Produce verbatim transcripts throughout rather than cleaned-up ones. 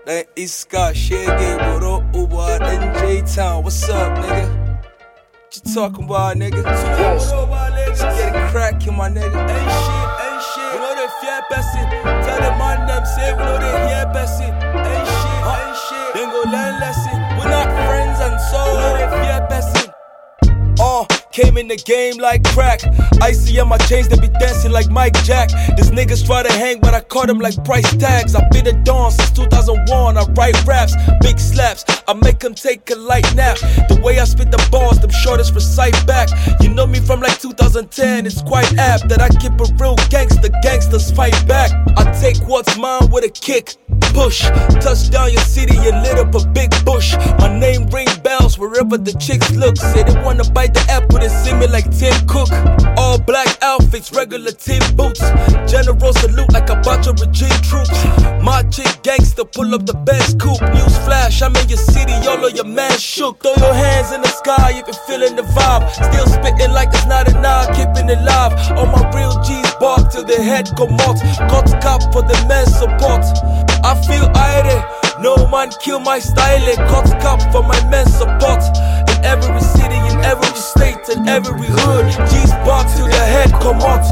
Dan Iska, Shege, Boro, Uba, then J-Town. What's up, nigga? What you talking about, nigga? Just get it crackin', my nigga. Ain't shit, ain't shit. We know they fear person. Tell the man them say we know they hear person. Ain't shit, ain't shit. Then go learn lesson. We're not friends and so we know they fear person. Uh, came in the game like crack. Icy on my chains, they be dancing like Mike Jack. These niggas try to hang, but I caught them like price tags. I been a dawn since two thousand one. I write raps, big slaps. I make them take a light nap. The way I spit the bars, them shortest recite back. You know me from like two thousand ten. It's quite apt that I keep a real gangster. Gangsters fight back. I take what's mine with a kick. Push, touchdown your city and lit up a big bush. My name ring bells wherever the chicks look. Say they wanna bite the apple and see me like Tim Cook. All black outfits, regular team boots. General salute like a bunch of regime troops. My chick gangster, pull up the Benz coupe. News flash, I'm in your city, all of your man shook. Throw your hands in the sky if you're feeling the vibe. Still spitting like it's not enough, keeping it live. All my real G's bark till their head come out. Got cop for the men's support. I feel irate, no man kill my style. Got cop for my men's support. In every city, in every state, in every hood, G's bark till their head come out.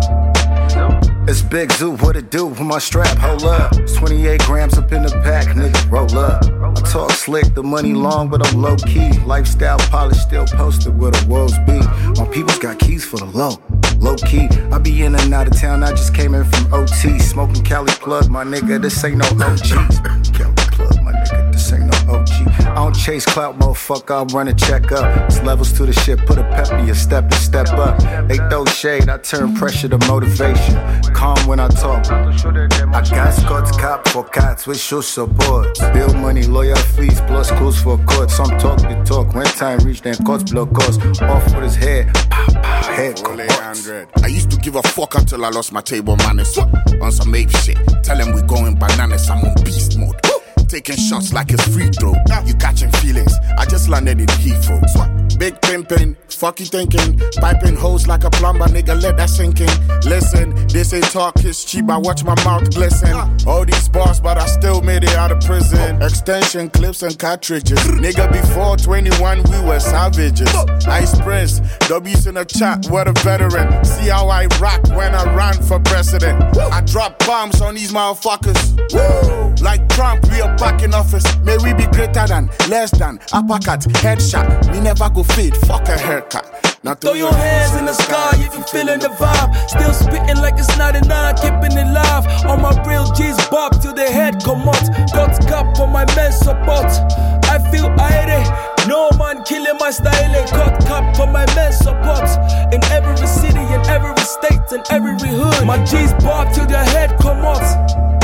It's Big Zoo, what it do with my strap, hold up. It's twenty-eight grams up in the pack, nigga, roll up. I talk slick, the money long, but I'm low key. Lifestyle polished, still posted where the wolves be. My people's got keys for the low, low key. I be in and out of town, I just came in from O T. Smoking Cali Plug, my nigga, this ain't no O G. Cali Plug, my nigga, this ain't no O G. I don't chase clout, motherfucker, I'm running check up. It's levels to the shit, put a pep in your step and step up. They throw shade, I turn pressure to motivation. Calm when I talk. I got Scott's cop for cats with shoe support. Bill money, lawyer fees, plus schools for court. Some talk the talk. When time reach, then courts blow costs. Off with his head, pow, pow, head I used to give a fuck until I lost my table manners. On some ape shit, tell them we going bananas. I'm on beast mode. Taking shots like it's free throw. You catching feelings, I just landed in Heathrow. Big pimpin', fuck you thinking. Piping hoes like a plumber, nigga, let that sink in. Listen, they say talk is cheap, I watch my mouth glisten. All these bars, but I still made it out of prison. Extension clips and cartridges. Nigga, before twenty-one, we were savages. Ice Prince, W's in the chat, what a veteran. See how I rock when I ran for president. I drop bombs on these motherfuckers. Like Trump, we are back in office. May we be greater than, less than, uppercut, headshot. We never go fade, fuck a haircut. Now throw your hands in the sky if you feeling the vibe. Still spitting like it's not enough, keeping it live. All my real G's bob till their head come out. Got cup for my men's support. I feel irate, no man killing my style. Got cup for my men's support. In every city, in every state, in every hood, my G's bob till their head come out.